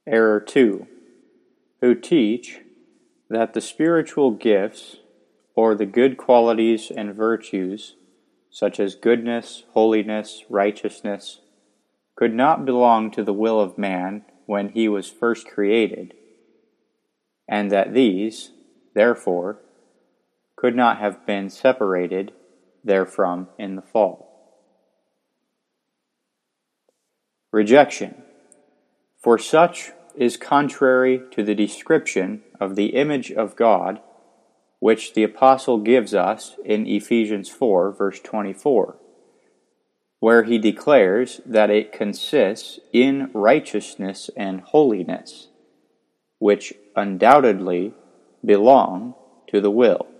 Error 2. Who teach that the spiritual gifts, or the good qualities and virtues, such as goodness, holiness, righteousness, could not belong to the will of man when he was first created, and that these, therefore, could not have been separated therefrom in the fall. Rejection. For such is contrary to the description of the image of God, which the Apostle gives us in Ephesians 4, verse 24, where he declares that it consists in righteousness and holiness, which undoubtedly belong to the will.